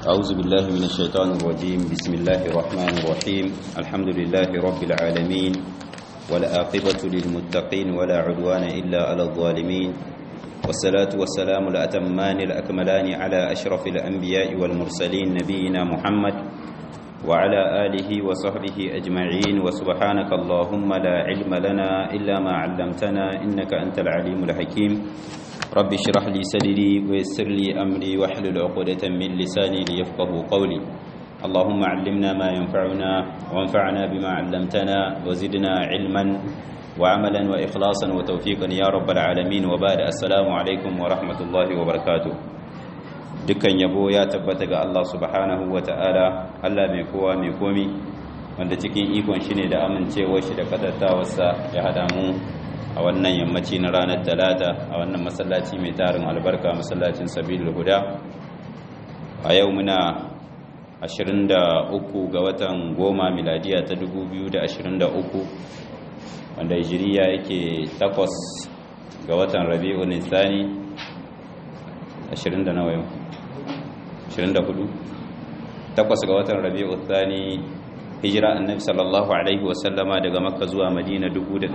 أعوذ بالله من الشيطان الرجيم. بسم الله الرحمن الرحيم. الحمد لله رب العالمين، والعاقبة للمتقين ولا عدوان إلا على الظالمين، والصلاة والسلام الأتمان الأكملان على أشرف الأنبياء والمرسلين نبينا محمد وعلى آله وصحبه أجمعين. وسبحانك اللهم لا علم لنا إلا ما علمتنا إنك أنت العليم الحكيم. رب اشرح لي صدري ويسر لي أمري واحلل عقدة من لساني ليفقهوا قولي. اللهم علمنا ما ينفعنا وانفعنا بما علمتنا وزدنا علما وعملا وإخلاصا وتوفيقا يا رب العالمين. وبعد السلام عليكم ورحمة الله وبركاته. dukkan yabo ya tabbata ga Allah subhanahu ta'ala, Allah mai kowa mai komi, wanda cikin ikon shi ne da amincewar shi da kadartawarsa ya hada mu a wannan yammaci na ranar talata a wannan masallaci mai tarin albarka, masallacin sabilul huda. A yau muna 23 ga watan 10 miladiya ta 2023, wanda hijiriya yake 8 ga watan rabi'ul thani 20 da nawa yau 24 8 ga watan rabi'ul thani hijira annabi sallallahu alaihi wasallama daga makka zuwa madina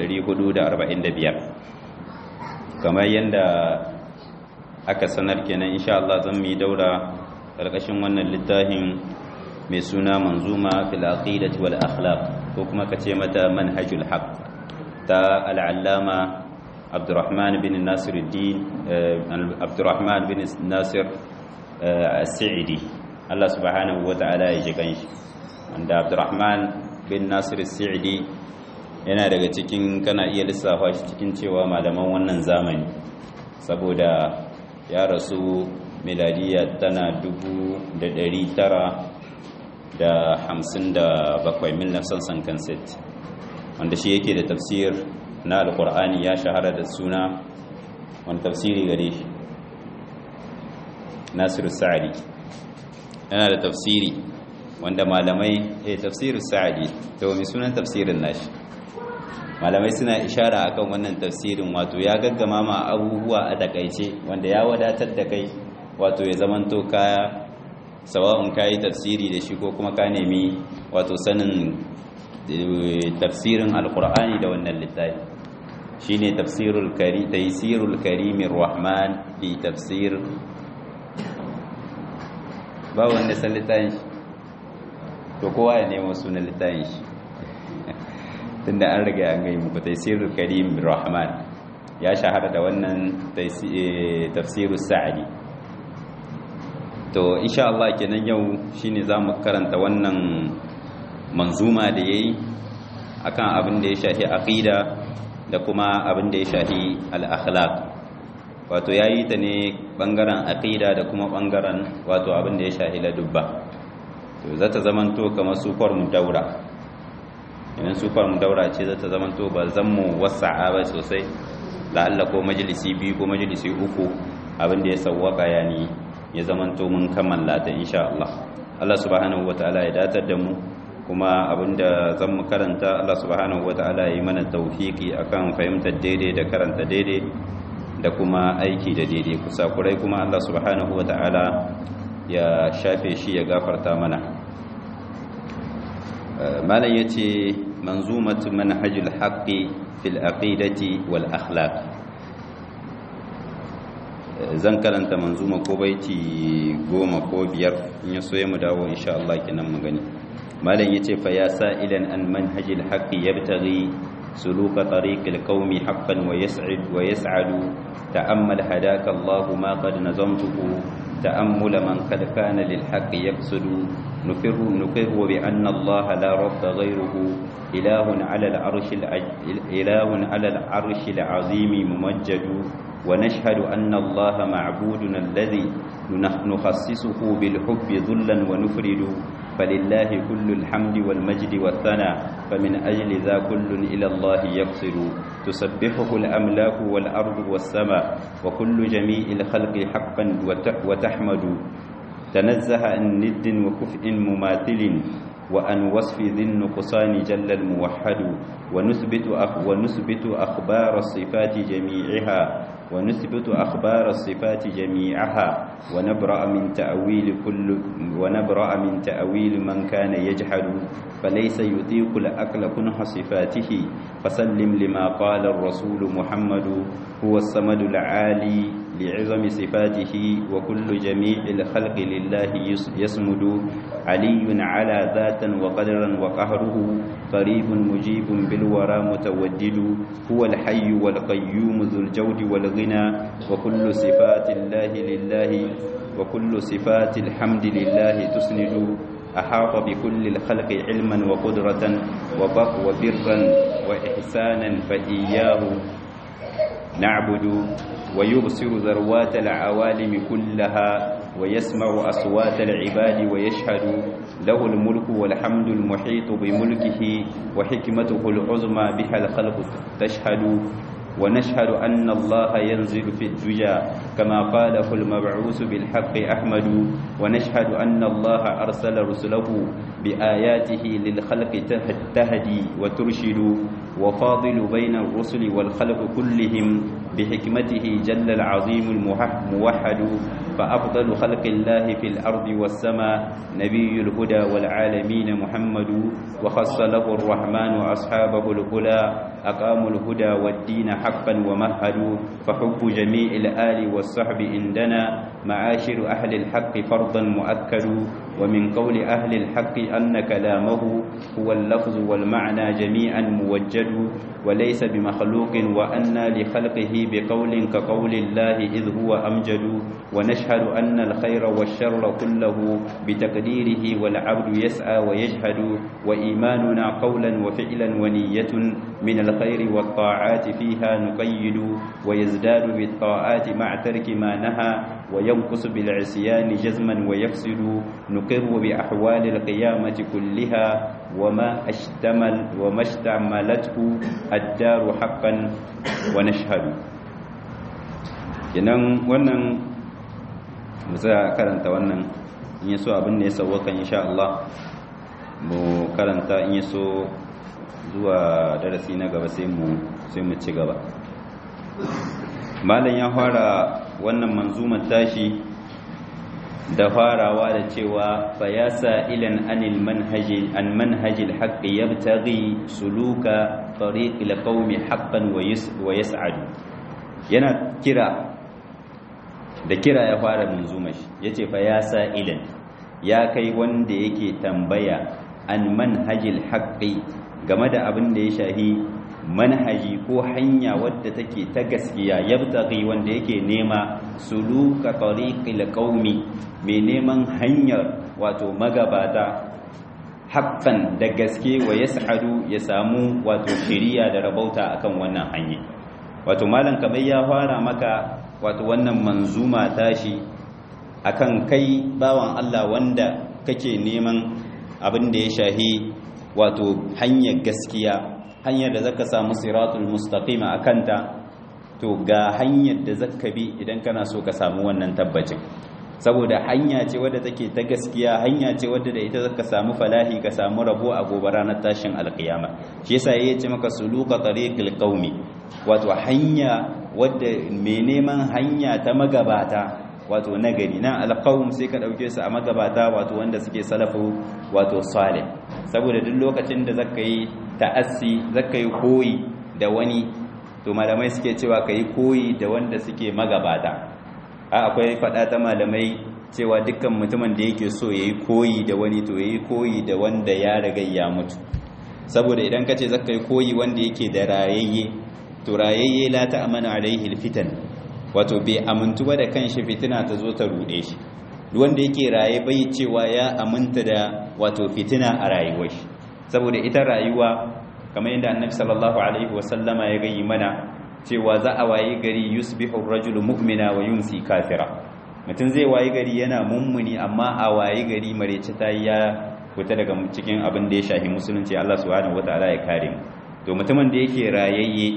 1445. kamar yanda aka sanar kenan insha Allah zan yi daura karkashin wannan littafin mai suna manzuma fil aqidati wal akhlaq, ko kuma kace mata manhajul haqq, ta al-allama Abdurrahman bin Nasir as-Sa'idi, Allah subhanahu wa ta'ala ya ji kanshi. Wanda Abdurrahman bin Nasir as-Sa'idi yana daga cikin, kana iya lissafa shi cikin cewa malaman wannan zamani, saboda ya rasu miladiya tana 1957 wanda shi yake da tafsir na alqur'ani, ya shahara da suna wani tafsiri gare shi Nasiru Sa'adi. Yana da tafsiri wanda malamai tafsirin Sa'adi, to mai sunan tafsirin nashi, malamai suna ishara akan wannan tafsirin, wato ya gaggama ma abubuwa a takaice wanda ya wadatar da kai, wato ya zamanto kaya sawa'un kayi tafsiri da shi ko kuma ka nemi wato sanin tafsirin alqur'ani da wannan littafi. shine tafsirul karimir rahman fi tafsir, ba wanda san littafin shi to kowa ya nemo sunan littafin shi tunda an riga an gai muku tafsirul karimir rahman, ya shahara da wannan tafsirus sa'di. to insha Allah kenan yau shine zamu karanta wannan manzuma da yayi akan abin da ya shafi aqida da kuma abin da ya shafi al-akhlaq. wato yayi ta ne bangaren aqida da kuma bangaren wato abin da ya shafi ladubba. to zata zamanto kamar sufar mu daura, idan sufar mu daura ce zata zamanto ba zan mu wasa'a ba sosai, la'alla ko majalisi biyu ko majalisi uku, abin da ya sawwaka yani ya zamanto mun kammala ta insha Allah. Allah subhanahu wataala ya datar da mu, kuma abinda zan mu karanta Allah subhanahu wataala ya yi mana tawfiki akan fahimtar daidai da karanta daidai da kuma aiki da daidai. kusakurai kuma Allah subhanahu wataala ya shafe shi, ya gafarta mana. malam yace manzumatu manhajul haqqi fil aqidati wal akhlaq. zan karanta manzuma ko baiti 10 ko 5, in ya so mu dawo insha Allah kenan mu gani. malam yace fa ya sa'ilan an manhajil haqqi yabtaghi suluka tariqil qaumi haqqan wa yas'adu ta'ammal hadaka Allah ma qad nazamtuhu ta'ammula man qad kana lil haqqi yaqsudu nuqirru bi anna Allah la rabba ghayruhu ilahun 'ala al-'arshil 'azim mumajjadu ونشهد أن الله معبودنا الذي نخصصه بالحب ذلا ونفرد فلله كل الحمد والمجد والثناء فمن أجل ذا كل إلى الله يقصد تسبحه الأملاك والأرض والسماء وكل جميع الخلق حقا وتحمد تنزه عن ند وكفء مماثل وأن وصف ذي النقصان جل الموحد ونثبت أخبار الصفات جميعها ونثبت أخبار الصفات جميعها ونبرأ من تأويل من كان يجحد فليس يطيق الأكل كنح صفاته فسلم لما قال الرسول محمد هو الصمد العالي لعظم صفاته وكل جميع الخلق لله يصمد علي على ذاتا وقدرا وقهره قريب مجيب بالورى متودد هو الحي والقيوم ذو الجود والغنى وكل صفات الله لله وكل صفات الحمد لله تسند أحاط بكل الخلق علما وقدرة وبرا وإحسانا فإياه نعبد ويبصر ذروات العوالم كلها ويسمع أصوات العباد ويشهد له الملك والحمد المحيط بملكه وحكمته العظمى بها الخلق تشهد ونشهد أن الله ينزل في الدجى كما قاله المبعوث بالحق أحمد ونشهد أن الله أرسل رسله بآياته للخلق تهدي وترشد وفاضل بين الرسل والخلق كلهم بحكمته جل العظيم الموحد فأفضل خلق الله في الأرض والسماء نبي الهدى والعالمين محمد وخص له الرحمن أصحابه الهدى أقاموا الهدى والدين حقا ومهدوا فحب جميع الآل والصحب عندنا معاشر أهل الحق فرضا مؤكد ومن قول أهل الحق أن كلامه هو اللفظ والمعنى جميعا موجد وليس بمخلوق وأن لخلقه بقول كقول الله إذ هو أمجد ونشهد أن الخير والشر كله بتقديره والعبد يسعى ويجهد وإيماننا قولا وفعلا ونية من الخير والطاعات فيها نقيد ويزداد بالطاعات مع ترك ما نهى وينقص بالعصيان جزما ويفسد نقر بأحوال القيامة كلها وما اشتملته الدار حقا ونشهد kenan wannan musa karanta wannan in yaso abin da ya sauka insha Allah mu karanta in yaso zuwa darasi na gaba sai mu ci gaba. Malam ya fara wannan manzumar tashi da farawa da cewa fa ya sa'ilan anil manhajil haqqi yabtaghi suluka tariqil qaumi haqqan wa yas'adu. Yana kira ya fara manzumar shi yace fa ya sa'ilan, ya kai wanda yake tambaya an manhajil haqqi, game da abin da ya shahi manhaji ko hanya wadda take ta gaskiya, yabtaghi wanda yake nema suluka tariqil qaumi, mai neman hanyar wato magabata haqqan da gaske wa yas'adu, ya samu wato shiriya da rabauta akan wannan hanya. Wato malam kamar ya fara maka wato wannan manzuma tashi akan kai bawan Allah wanda kake neman abin da ya shahi wato hanyar gaskiya, hanyar da zaka samu siratul mustaqima akanta, to ga hanyar da zaka bi idan kana so ka samu wannan tabbacin. Saboda hanya ce wadda take ta gaskiya, hanya ce wadda da ita zaka samu falahi, ka samu rabo a gobe ranar tashin alkiyama. Shi yasa yayi ce maka suluka tariqil qaumi, wato hanya wadda mai neman hanya ta magabata wato nagari. Nan alqaum sai ka dauke su a magabata wato wanda suke salafu wato salih. Saboda duk lokacin da zaka yi ta'assi, zaka yi koyi da wani, to malamai suke cewa kai koyi da wanda suke magabata. Akwai fada ta malamai cewa dukkan mutumin da yake so yayi koyi da wani, to yayi koyi da wanda ya riga ya mutu. Saboda idan kace zaka yi koyi wanda yake da rayayye, to rayayye la ta'manu alaihi alfitan, wato bai amintu ba da kanshi fitina ta zo ta rude shi. Duk wanda yake raye bai cewa ya aminta da wato fitina a rayuwar shi. Saboda ita rayuwa kamar yadda Annabi sallallahu alaihi wasallama ya gayi mana cewa za a wayi gari yusbihu ar-rajulu mu'mina wa yumsi kafira. Mutum zai wayi gari yana mummuni, amma a wayi gari marece ta ya fita daga cikin abin da ya shafi musulunci. Allah subhanahu wataala ya kare mu. To mutumin da yake rayayye,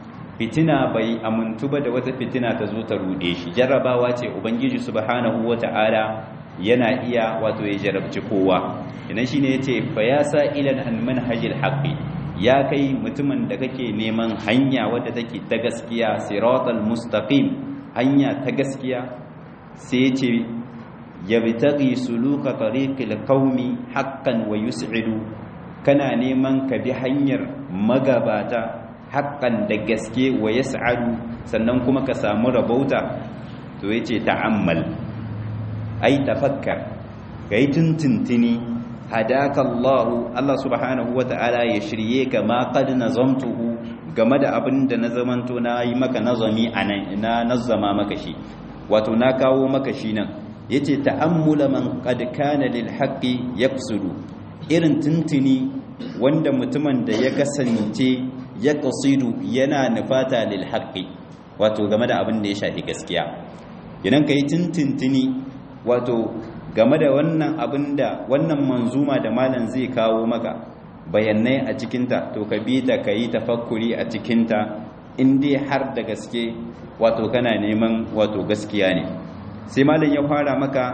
fitina bai amintu ba da wata fitina ta zo ta rude shi. Jarrabawa ce ubangiji subhanahu wataala yana iya wato ya jarabci kowa. Idan shine yace fa ya sa'ilan an manhajil haqqi, ya kai mutumin da kake neman hanya wadda take ta gaskiya siratal mustaqim hanya ta gaskiya sai ce yabtaghi suluka tariqil qaumi haqqan wa yus'idu kana neman ka bi hanyar magabata haqqan da gaske wa yas'adu sannan kuma ka samu rabauta to yace ta'ammal ai tafakkar kai tuntuntuni hadaka Allah subhanahu wata'ala ya shirye ka ma qad nazamtuhu game da abin da na zamanto na yi maka nazami anan na nazama maka shi wato na kawo maka shi nan yace ta'ammula man qad kana lil haqqi yaqsudu irin tuntuni wanda mutumin da ya kasance ya qasidu yana nufata lil haqqi wato game da abin da ya shafi gaskiya idan kai tuntuntuni wato game da wannan abin da wannan manzuma da malam zai kawo maka bayanai a cikinta to ka bi ta ka yi tafakkuri a cikinta in dai har da gaske wato kana neman wato gaskiya ne sai malam ya fara maka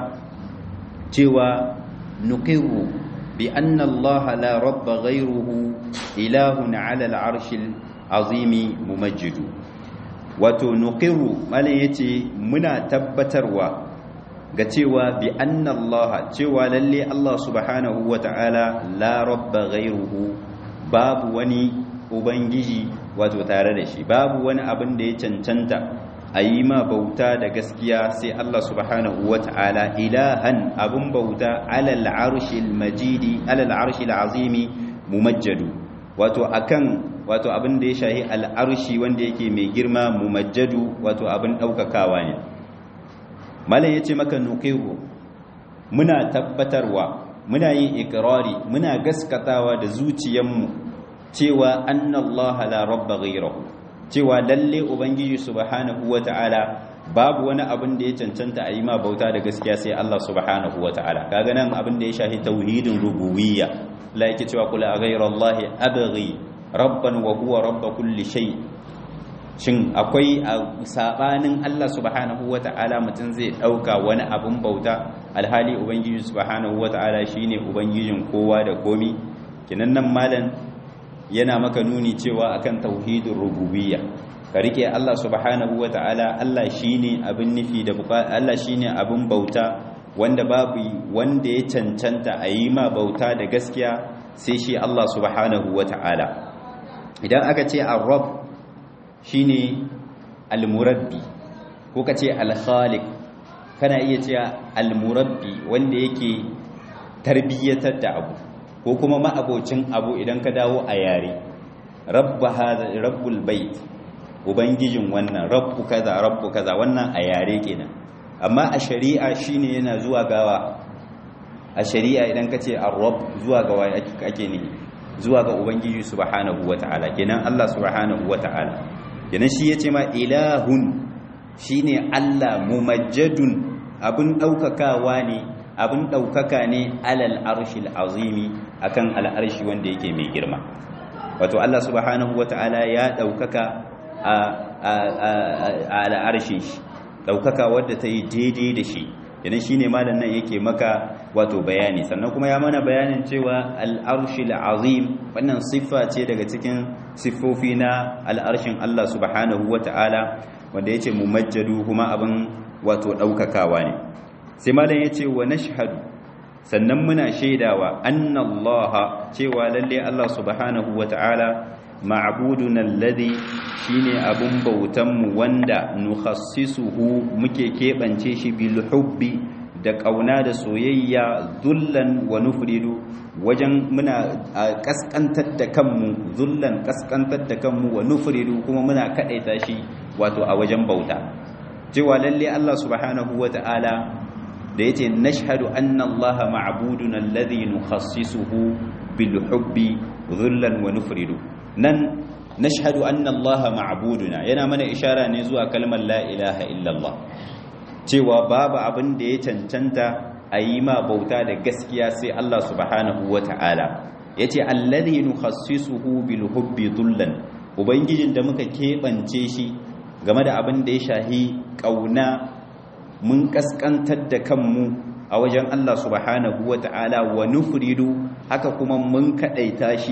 cewa nuqiru bi anna Allah la rabba ghayruhu ilahun ala al-arshil azimi mumajjidu wato nuqiru malam yace muna tabbatarwa ga cewa bi anna Allah cewa lalle Allah subhanahu wata'ala la rabba ghayruhu babu wani ubangiji wato tare da shi babu wani abin da ya cancanta a yi ma bauta da gaskiya sai Allah subhanahu wata'ala ilahan abun bauta alal arshil majidi alal arshil azimi mumajjadu wato akan wato abin da ya shahi al arshi wanda yake mai girma mumajjadu wato abin daukakawa ne malam yace maka nuqiru muna tabbatarwa muna yin ikrari muna gaskatawa da zuciyarmu cewa annallaha la rabba ghayruhu cewa lalle ubangiji subhanahu wata'ala babu wani abin da ya cancanta a yi ma bauta da gaskiya sai Allah subhanahu wata'ala kaga nan abin da ya shafi tauhidin rububiyya la yake cewa qul ghayrallahi abghi rabban wa huwa rabb kulli shay shin akwai a sabanin Allah subhanahu wata'ala mutum zai dauka wani abin bauta alhali ubangiji subhanahu wata'ala shine ubangijin kowa da komi kinan nan malan yana maka nuni cewa akan tauhidin rububiyya ka rike Allah subhanahu wata'ala Allah shine abin nufi da Allah shine abin bauta wanda babu wanda ya cancanta a yi ma bauta da gaskiya sai shi Allah subhanahu wata'ala idan aka ce ar-rabb shine al-murabbi ko kace al-khaliq kana iya cewa al-murabbi wanda yake tarbiyyatar da abu ko kuma ma'abocin abu idan ka dawo a yare rabbul bait ubangijin wannan rabbu kaza wannan a yare kenan amma a shari'a shine yana zuwa gawa a shari'a idan ka ce ar-rabb zuwa ga waye ake ne zuwa ga ubangiji subhanahu wata'ala kenan Allah subhanahu wata'ala kenan shi yace ma ilahun shine Allah mumajjadun abin daukakawa ne abin daukaka ne alal arshil azimi akan al'arshi wanda yake mai girma wato Allah subhanahu wata'ala ya daukaka a al'arshi daukaka wadda ta yi daidai da shi idan shine malam nan yake maka wato bayani sannan kuma ya mana bayanin cewa al'arshil azim wannan siffa ce daga cikin siffofi na al'arshin Allah subhanahu wata'ala wanda yace mumajjadu kuma abin wato daukakawa ne sai malam yace wa nashhadu sannan muna shaidawa annallaha cewa lalle Allah subhanahu wata'ala ma'buduna alladhi shine abun bautan mu wanda nukhassisuhu muke kebance shi bil hubbi da kauna da soyayya zullan wa nufridu wajen muna kaskantar da kanmu zullan kaskantar da kanmu wa nufridu kuma muna kadaita shi wato a wajen bauta cewa lalle Allah subhanahu wata'ala da yace nashhadu anna allaha ma'buduna alladhi nukhassisuhu bil hubbi dhullan wa nufridu nan nashhadu anna allaha ma'buduna yana mana ishara ne zuwa kalmar la ilaha illallah cewa babu abin da ya cancanta a yi ma bauta da gaskiya sai Allah subhanahu wata'ala yace alladhi nukhassisuhu bil hubbi dhullan ubangijin da muka kebance shi game da abin da ya shahi kauna mun kaskantar da kanmu a wajen Allah subhanahu wata'ala wa nufridu haka kuma mun kadaita shi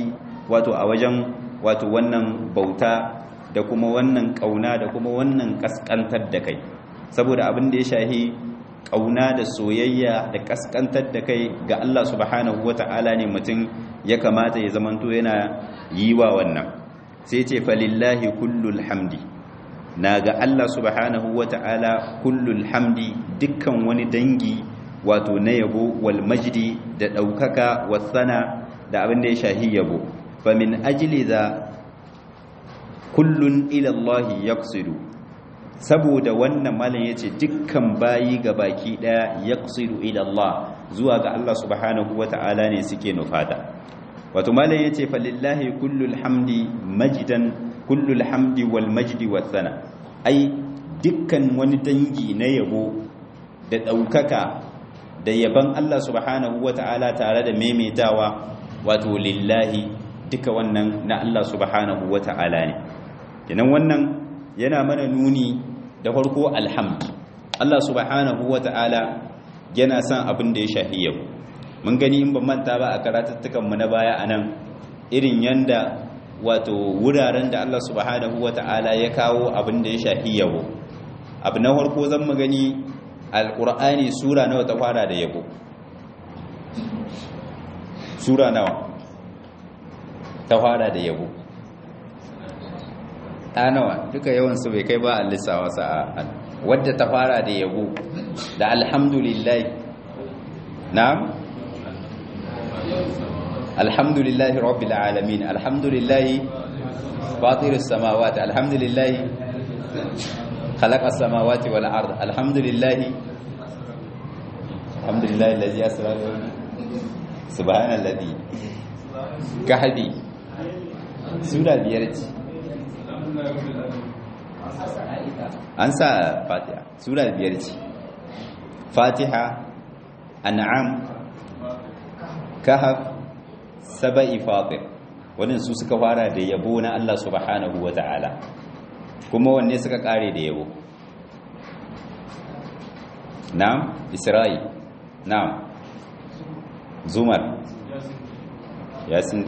wato a wajen wato wannan bauta da kuma wannan kauna da kuma wannan kaskantar da kai, saboda abin da ya shahi kauna da soyayya da kaskantar da kai ga Allah subhanahu wata'ala ne mutum ya kamata ya zamanto yana yi wa wannan. sai ce falillahi kullul hamdi, na ga Allah subhanahu wata'ala kullul hamdi dukkan wani dangi wato na yabo, wal majdi da daukaka, wasana da abin da ya shahi yabo. fa min ajli za kullun ila Allah yaqsidu, saboda wannan malam yace dukkan bayi ga baki daya yaqsidu ila Allah, zuwa ga Allah subhanahu wata'ala ne suke nufata. wato malam yace falillahi kullul hamdi majdan, kullul hamdi wal majdi was sana, ai dukkan wani dangi na yabo da daukaka da yaban Allah subhanahu wata'ala tare da maimaitawa, wato lillahi duka wannan na Allah subhanahu wata'ala ne. kenan wannan yana mana nuni da farko alhamd, Allah subhanahu wata'ala yana son abin da ya shafi yabo. mun gani in ban manta ba a karatuttukan mu na baya anan irin yanda wato wuraren da Allah subhanahu wata'ala ya kawo abin da ya shafi yabo. abu na farko zan mu gani alqur'ani sura nawa ta fara da yabo, sura nawa ta fara da yabo, ta nawa duka yawansu bai kai ba a lissawa sa'a. wadda ta fara da yabo da alhamdulillah, na'am, alhamdulillahi rabbil alamin, alhamdulillahi fatirus samawati, alhamdulillahi khalaqas samawati wal ard, alhamdulillahi alladhi asra subhanalladhi kahdi. sura biyar ce an sa fatiha, sura biyar ce, fatiha, an'am, kahf, saba'i, fatir. wannan su suka fara da yabo na Allah subhanahu wata'ala, kuma wanne suka kare da yabo? na'am, isra'i, na'am, zumar, yasin,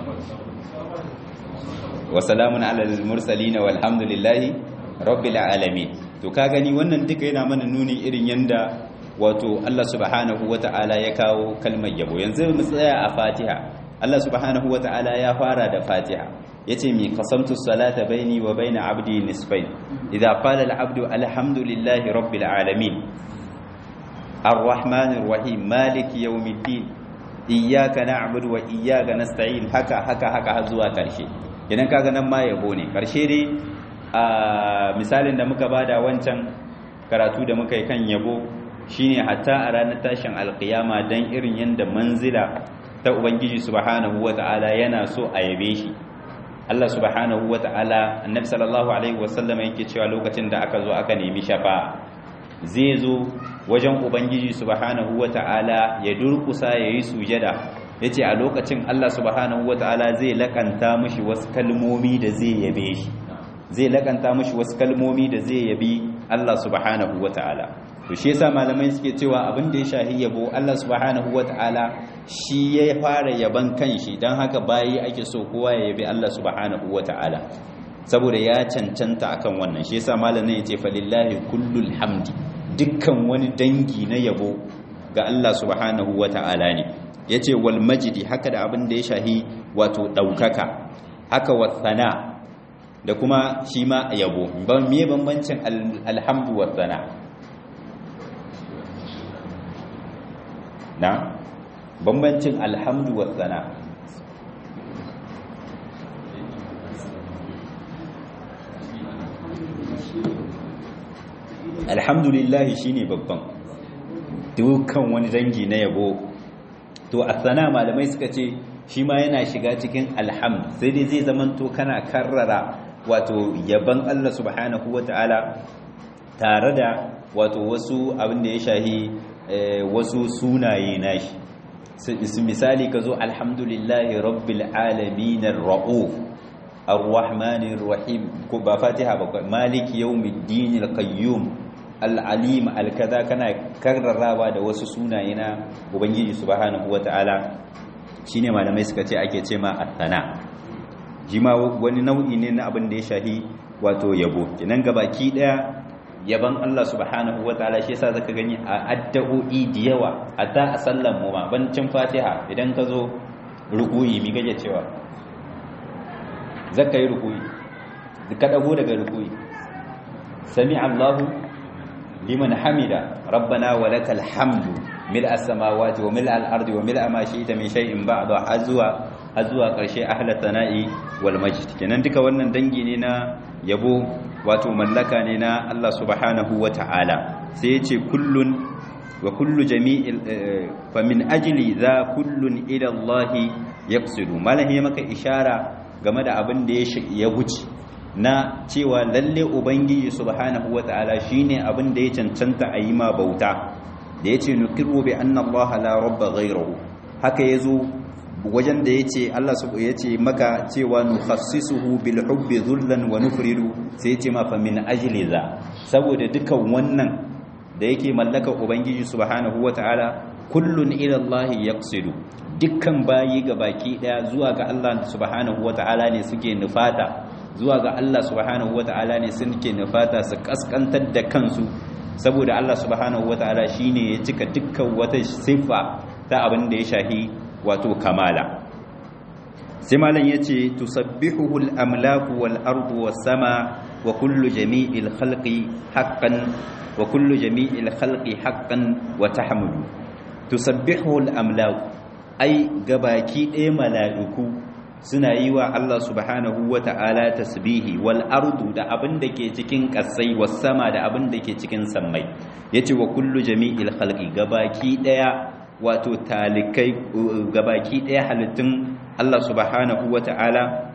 wa salamun alal mursalin walhamdulillahi rabbil alamin. to ka gani wannan duka yana mana nuni irin yanda wato Allah subhanahu wata'ala ya kawo kalmar yabo. yanzu mu tsaya a Fatiha. Allah subhanahu wata'ala ya fara da Fatiha, yace mi qasamtu salata baini wa baina abdi nisfain idza qala al abdu alhamdulillahi rabbil alamin arrahmanir rahim maliki yawmiddin iyyaka na'budu wa iyyaka nasta'in, haka har zuwa karshe. idan kaga nan ma yabo ne. karshe dai a misalin da muka bada wancan karatu da muka yi kan yabo shine hatta a ranar tashin alkiyama, dan irin yanda manzila ta ubangiji subhanahu wata'ala yana so a yabe shi. Allah subhanahu wata'ala, annabi sallallahu alaihi wasallam yake cewa lokacin da aka zo aka nemi shafa'a, zai zo wajen ubangiji subhanahu wata'ala ya durkusa yayi sujada, yace a lokacin Allah subhanahu wata'ala zai lakanta mishi wasu kalmomi da zai yabe shi, zai lakanta mishi wasu kalmomi da zai yabi Allah subhanahu wata'ala. to shi yasa malamai suke cewa abin da ya shahi yabo, Allah subhanahu wata'ala shi ya fara yaban kanshi, dan haka bayi ake so kowa ya yabi Allah subhanahu wata'ala saboda ya cancanta akan wannan. shi yasa malamin yace falillahi kullul hamdi, dukkan wani dangi na yabo ga Allah subhanahu wata'ala ne. yace wal majdi, haka da abin da ya shahi wato daukaka, haka wasana da kuma shi ma yabo. ban me bambancin alhamdu wasana? na bambancin alhamdu wasana, alhamdulillah shine babban, dukkan wani dangi na yabo. to asana malamai suka ce shi ma yana shiga cikin alhamd, sai dai zai zamanto kana karrara wato yaban Allah subhanahu wata'ala tare da wato wasu abin da ya shahi wasu sunaye nashi. misali ka zo alhamdulillahi rabbil alamin ar-ra'uf ar-rahmanir rahim, ko ba Fatiha ba, maliki yawmiddin al-qayyum al-alim al-kaza, kana karrarawa da wasu sunaye na ubangiji subhanahu wata'ala. shine malamai suka ce ake ce ma athana. jima wani nau'i ne na abin da ya shahi wato yabo kenan gabaki daya yaban Allah subhanahu wataala shi yasa zaka gani a addu'o'i da yawa hatta a sallan mu ma bancin Fatiha idan ka zo ruku'i mi kake cewa zaka yi ruku'i ka dago daga ruku'i sami Allahu liman hamida rabbana walakal hamdu mil as-samawati wa mil al-ardi wa mil ma shi'ta min shay'in ba'da azwa karshe ahla tana'i wal majd kenan duka wannan dangi ne na yabo wato mallaka ne na Allah subhanahu wata'ala sai yace kullun wa kullu jami'il fa min ajli za kullun ila Allah yaqsidu malahi maka ishara game da abin da ya wuce na cewa lalle ubangiji subhanahu wata'ala shine abin da ya cancanta a yi ma bauta da yace nuqiru bi anna Allah la rabba ghayruhu haka yazo wajen da yace Allah yace maka cewa nukhassisuhu bil hubbi dhullan wa nufridu sai yace ma fa min ajli za saboda dukan wannan da yake mallaka ubangiji subhanahu wataala kullun ila Allah yaqsidu dukkan bayi gabaki daya zuwa ga Allah subhanahu wataala ne suke nufata zuwa ga Allah subhanahu wataala ne suke nufata su kaskantar da kansu saboda Allah subhanahu wataala shine ya cika dukkan wata sifa ta abin da ya shahi wato kamala sai malam yace tusabbihuhu al-amlaku wal ardu was sama wa kullu jami'il khalqi haqqan wa kullu jami'il khalqi haqqan wa tahmudu tusabbihuhu al-amlaku ai gabaki ɗaya mala'iku suna yi wa Allah subhanahu wa ta'ala tasbihi wal ardu da abin da ke cikin ƙasai was sama da abin da ke cikin sammai yace wa kullu jami'il khalqi gabaki ɗaya wato talikai gabaki ɗaya halittun Allah subhanahu wa ta'ala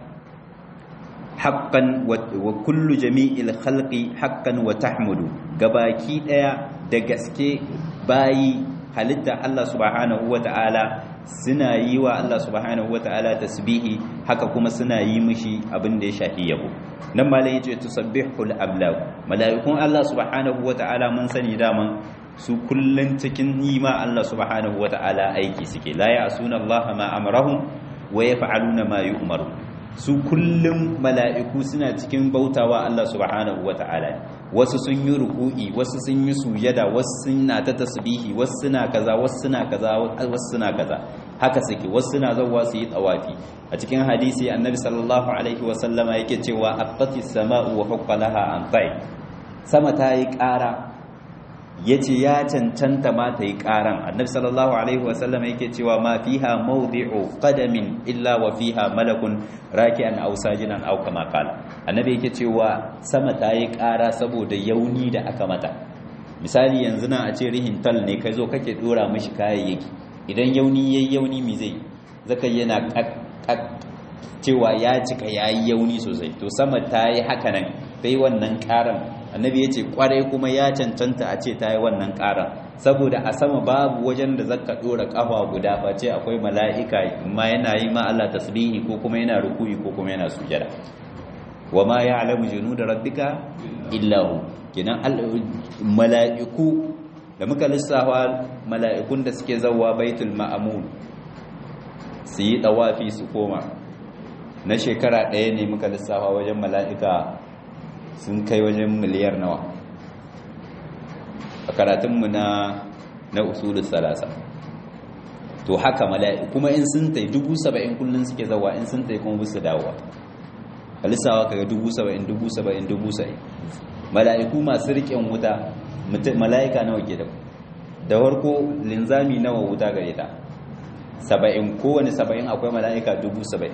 haqqan wa kullu jami'il khalqi haqqan wa tahmudu gabaki ɗaya da gaske bayi halitta Allah subhanahu wa ta'ala suna yi wa Allah subhanahu wa ta'ala tasbihi haka kuma suna yi mishi abin da ya shafi yabo nan malai yace tusabbihul amlaku malaikun Allah subhanahu wa ta'ala mun sani daman su kullun cikin yi ma Allah subhanahu wata'ala aiki suke la ya'suna Allah ma amarahum wa yaf'aluna ma yu'maru su kullum mala'iku suna cikin bautawa Allah subhanahu wata'ala wasu sun yi ruku'i wasu sun yi sujada wasu suna ta tasbihi wasu suna kaza wasu suna kaza wasu suna kaza haka suke wasu suna zawwa su yi tawafi a cikin hadisi annabi sallallahu alaihi wa sallama yake cewa attatis sama'u wa huqqalaha an ta'i sama ta yi ƙara yace ya cancanta ma ta yi ƙaran annabi sallallahu alaihi wa sallama yake cewa ma fiha mawdi'u qadamin illa wa fiha malakun raki'an aw sajidan aw kama qala annabi yake cewa sama ta yi ƙara saboda yauni da aka mata misali yanzu na a ce rihin tal ne kai zo kake dora mishi kayayyaki idan yauni yayi yauni mi zai zaka yana cewa ya cika yayi yauni sosai to sama ta yi haka nan sai wannan ƙaran annabi ya ce kwarai kuma ya cancanta a ce ta yi wannan ƙaran saboda a sama babu wajen da zaka ɗora ƙafa guda face akwai mala'ika ma yana yi ma Allah tasbihi ko kuma yana ruku'i ko kuma yana sujada wa ma ya'lamu junuda rabbika illa hu kenan mala'iku da muka lissafa mala'ikun da suke zawwa baitul ma'mur su yi tawafi su koma na shekara ɗaya ne muka lissafa wajen mala'ika sun kai wajen miliyar nawa a karatunmu na usulun salasa to haka mala'iku kuma in sun tai 70,000 kullum suke zawa in sun tai kuma busu dawowa kalisawa kaga 70,000 mala'iku masu riƙen wuta mala'ika nawa ke da farko linzami nawa wuta gare ta 70 kowane 70 akwai mala'ika 70,000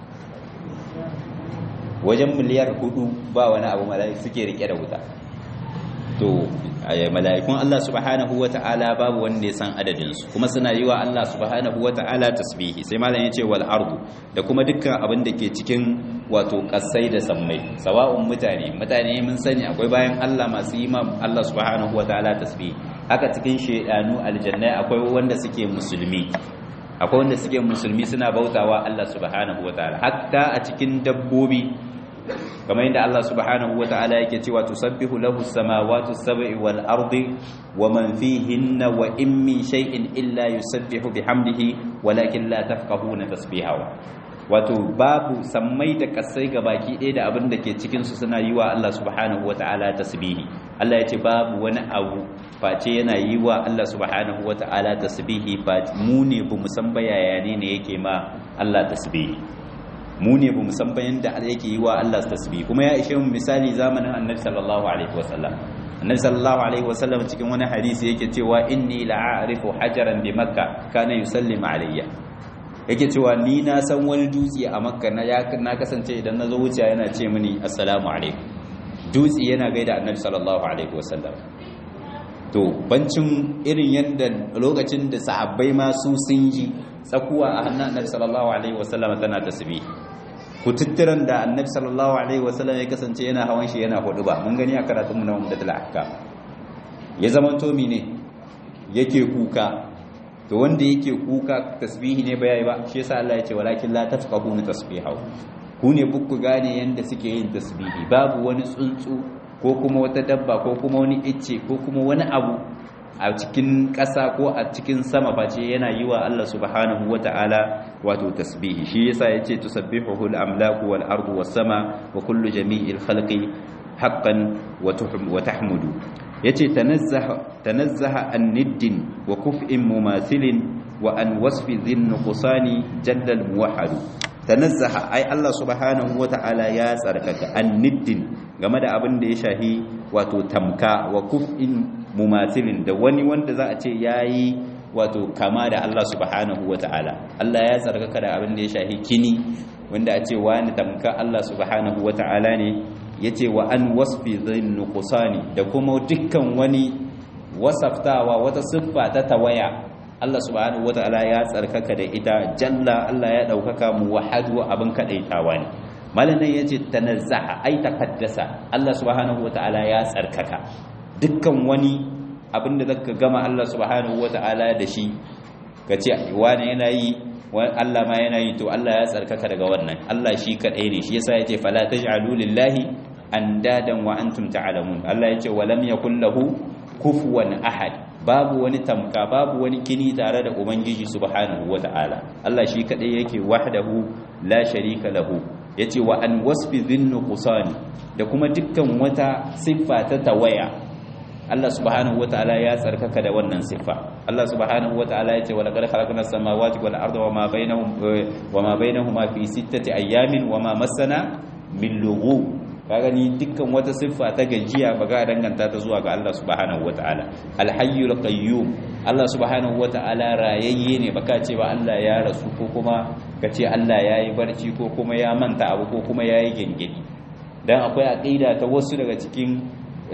wajen miliyar 4 ba wani abu mala'iku suke rike da wuta to mala'ikun Allah subhanahu wata'ala babu wanda ya san adadin su kuma suna yi wa Allah subhanahu wata'ala tasbihi sai malam yace wal ardu da kuma dukkan abin da ke cikin wato kasai da sammai sawa'un mutane mun sani akwai bayan Allah masu yi ma Allah subhanahu wata'ala tasbihi haka cikin shedanu aljannai akwai wanda suke musulmi suna bautawa Allah subhanahu wata'ala hatta a cikin dabbobi kamar yadda Allah subhanahu wata'ala yake cewa tusabbihu lahu as-samawati as-sab'u wal ardi wa man fihinna wa in min shay'in illa yusabbihu bihamdihi walakin la tafqahuna tasbihahu wato babu sammai da kasai baki ɗaya da abin da ke cikin su suna yi wa Allah subhanahu wata'ala tasbihi Allah ya ce babu wani abu face yana yi wa Allah subhanahu wata'ala tasbihi mu ne bamu san bayani ne yake ma Allah tasbihi mu ne bamu san bayan da yake yi wa Allah tasbihi kuma ya ishe mu misali zamanin Annabi sallallahu alaihi wasallam Annabi sallallahu alaihi wasallam cikin wani hadisi yake cewa inni la'arifu hajaran bi Makkah kana yusallimu alayya yake cewa ni na san wani dutse a Makka na kasance idan nazo wuce yana ce mini assalamu alaikum dutse yana gaida Annabi sallallahu alaihi wasallam to bancin irin yanda lokacin da sahabbai ma su sun ji tsakuwa a hannun Annabi sallallahu alaihi wasallam tana tasbih kututturan da Annabi sallallahu alaihi wasallam ya kasance yana hawan shi yana hudu ba mun gani a karatun mu na Umdatul Ahkam ya zamanto mine yake kuka to wanda yake kuka tasbihi ne ba yayi ba shi yasa Allah ya ce walakin la tafqahuna tasbihahu ku ne buku gane yanda suke yin tasbihi babu wani tsuntsu ko kuma wata dabba ko kuma wani icce ko kuma wani abu a cikin ƙasa ko a cikin sama face yana yi wa Allah subhanahu wata'ala wato tasbihi shi yasa yace tusabbihuhu al-amlaku wal ardu was sama wa kullu jami'il khalqi haqqan wa tahmudu yace tanazzaha an niddin wa kuf'in mumathilin wa an wasfi dhin nuqsani jalla al-muwahhid tanazzaha ai Allah subhanahu wata'ala ya tsarkaka an niddin game da abin da ya shahi wato tamka wa kuf'in mumathilin da wani wanda za a ce yayi wato kama da Allah subhanahu wata'ala Allah ya tsarkaka da abin da ya shahi kini wanda a ce wani tamka Allah subhanahu wata'ala ne yace wa an wasfi dhin nuqsani da kuma dukkan wani wasaftawa wata siffa ta tawaya Allah subhanahu wataala ya tsarkaka da ita jalla Allah ya daukaka muwahhadu abin kadaitawa ne malamin yace tanazzaha ai taqaddasa Allah subhanahu wataala ya tsarkaka dukkan wani abin da zaka gama Allah subhanahu wataala da shi kace wani yana yi Allah ma yana yi to Allah ya tsarkaka daga wannan Allah shi kadai ne shi yasa yace fala taj'alu lillahi andadan wa antum ta'lamun Allah yace walam yakul lahu kufuwan ahad babu wani tamka babu wani kini tare da ubangiji subhanahu wata'ala Allah shi kadai yake wahdahu la sharika lahu yace wa an wasfi dhinnu qusani da kuma dukkan wata siffa ta tawaya Allah subhanahu wata'ala ya tsarkaka da wannan siffa Allah subhanahu wata'ala yace wa laqad khalaqnas samawati wal arda wama bainahuma fi sittati ayamin wama massana min lughub ka gani dukkan wata siffa ta gajiya ba ga danganta ta zuwa ga Allah subhanahu wataala alhayyul qayyum Allah subhanahu wataala rayayye ne baka ce ba Allah ya rasu ko kuma kace Allah yayi barci ko kuma ya manta abu ko kuma yayi gengedi dan akwai aqida ta wasu daga cikin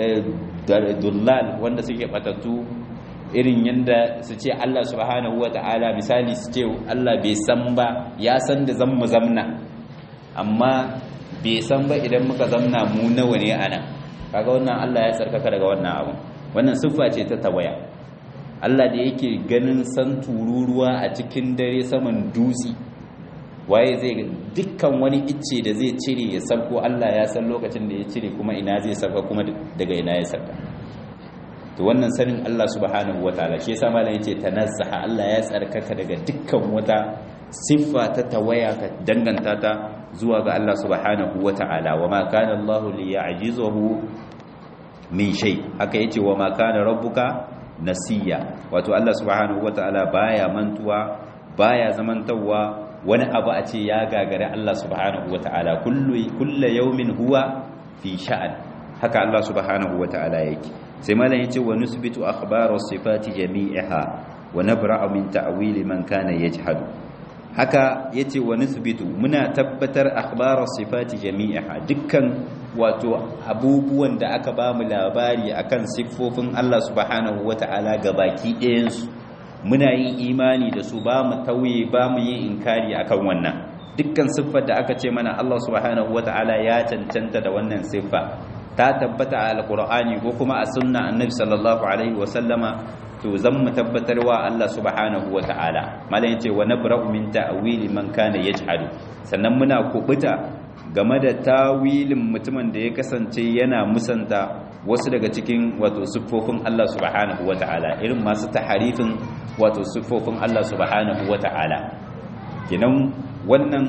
dullal wanda suke batattu irin yanda su ce Allah subhanahu wataala misali su ce Allah bai san ba ya san da zan mu zamna amma bai san ba idan muka zamna mu nawa ne ana kaga wannan Allah ya tsarkaka daga wannan abu wannan siffa ce ta tawaya Allah da yake ganin san tururuwa a cikin dare saman dutsi waye zai dukkan wani icce da zai cire ya sarko Allah ya san lokacin da ya cire kuma ina zai sarka kuma daga ina ya sarka to wannan sanin Allah subhanahu wataala shi yasa malam yace tanazzaha Allah ya tsarkaka daga dukkan wata siffa ta tawaya ka danganta ta zuwa ga Allah subhanahu wata'ala wa ma kana Allah liya'jizuhu min shay haka yace wa ma kana rabbuka nasiya wato Allah subhanahu wata'ala baya mantuwa baya zamantawa wani abu a ce ya gagare Allah subhanahu wata'ala kullu yawmin huwa fi sha'an haka Allah subhanahu wata'ala yake sai malam yace wa nusbitu akhbar as-sifati jami'aha wa nabra'u min ta'wili man kana yajhadu haka yace wa nusbitu muna tabbatar akhbar as-sifati jami'aha dukkan wato abubuwan da aka ba mu labari akan siffofin Allah subhanahu wata'ala gabaki ɗayan su muna yin imani da su ba mu tauye ba mu yin inkari akan wannan dukkan siffar da aka ce mana Allah subhanahu wata'ala ya cancanta da wannan siffa ta tabbata a alqur'ani ko kuma a sunna annabi sallallahu alaihi wasallama to zan mu tabbatarwa Allah subhanahu wata'ala malan yace wa nabra'u min ta'wili man kana yajhadu sannan muna kubuta game da tawilin mutumin da ya kasance yana musanta wasu daga cikin wato siffofin Allah subhanahu wata'ala irin masu taharifin wato siffofin Allah subhanahu wata'ala kenan wannan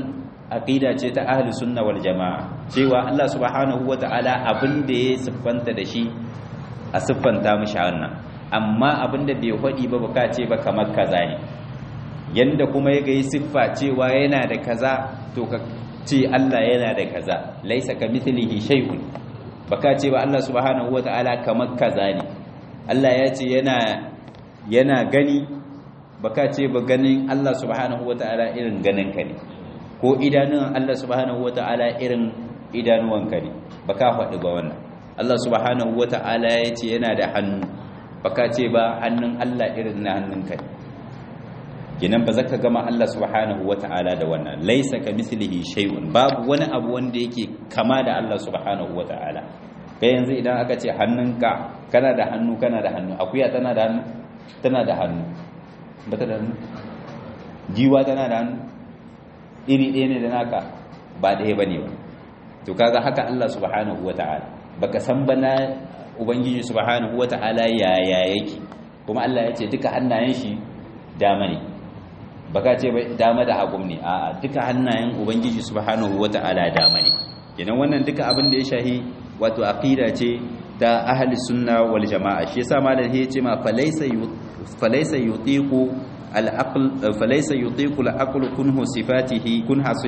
aqida ce ta ahli sunna wal jamaa cewa Allah subhanahu wataala abin da ya siffanta da shi a siffanta mishi wannan amma abin da bai hadi ba baka ce ba kamar kaza ne yanda kuma ya yi siffa cewa yana da kaza to ka ce Allah yana da kaza laisa kamithlihi shay'un baka ce ba Allah subhanahu wataala kamar kaza ne Allah ya ce yana gani baka ce ba ganin Allah subhanahu wataala irin ganin ka ne ko idanun Allah subhanahu wataala irin idanuwan ka ne baka faɗi ba wannan Allah subhanahu wataala ya ce yana da hannu baka ce ba hannun Allah irin na hannun ka ne kenan ba zaka gama Allah subhanahu wataala da wannan laisa kamithlihi shay'un babu wani abu wanda yake kama da Allah subhanahu wataala kai yanzu idan aka ce hannunka kana da hannu akuya tana da hannu bata da hannu jiwa tana da hannu iri ɗaya ne da naka ba ɗaya bane ba to kaga haka Allah subhanahu wataala baka san bana ubangiji subhanahu wataala yaya yake kuma Allah ya ce duka hannayen shi dama ne baka ce dama da hagum ne a'a duka hannayen ubangiji subhanahu wataala dama ne kenan wannan duka abin da ya shahi wato aqida ce ta ahli sunna wal jamaa shi yasa malam ya ce ma falaysa yutiqu al-aql falaysa yutiqu al-aql kunha sifatihi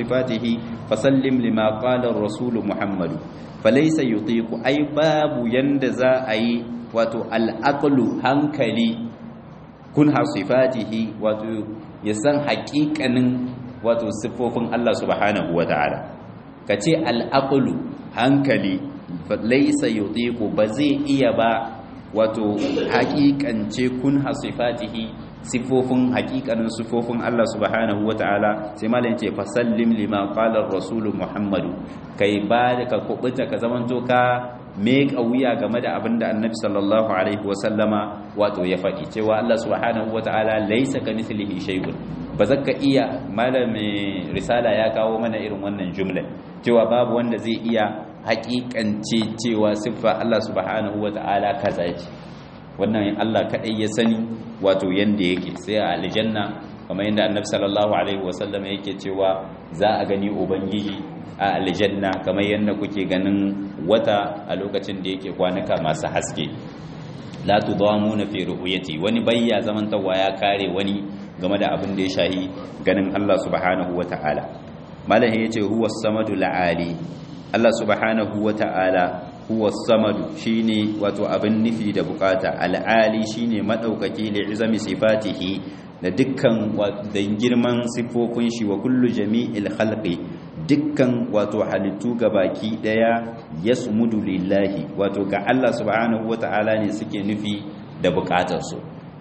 fasallim lima qala ar-rasul muhammad falaysa yutiqu ai babu yanda za a yi wato al-aqlu hankali kunha sifatihi wato ya san haƙiƙanin wato siffofin Allah subhanahu wata'ala kace al-aqlu hankali laisa yutiqu ba zai iya ba wato haƙiƙance kun hasifatihi sifofin haƙiƙanin sifofin Allah subhanahu wataala sai malamin ce fasallim lima qala ar-rasul muhammadu kai ba da ka kubuta ka zamanto ka me kauya game da abinda annabi sallallahu alaihi wasallama wato ya faɗi cewa Allah subhanahu wataala laisa kamithlihi shay'un ba zaka iya malamin risala ya kawo mana irin wannan jumla cewa babu wanda zai iya hakikance cewa siffa Allah subhanahu wata'ala kaza ce wannan Allah kadai ya sani wato yanda yake sai a aljanna kamar yanda annabi sallallahu alaihi wasallam yake cewa za a gani ubangiji a aljanna kamar yanda kuke ganin wata a lokacin da yake kwanuka masu haske la tudamuna fi ru'yati wani bayya zamantawa ya kare wani game da abin da ya shahi ganin Allah subhanahu wata'ala malahi yace huwa samadu la'ali Allah subhanahu wata'ala huwa samadu shine wato abin nufi da bukata al'ali shine madaukaki li izami sifatihi da dukkan da girman sifofin shi wa kullu jami'il khalqi dukkan wato halittu gabaki daya yasmudu lillahi wato ga Allah subhanahu wata'ala ne suke nufi da bukatar su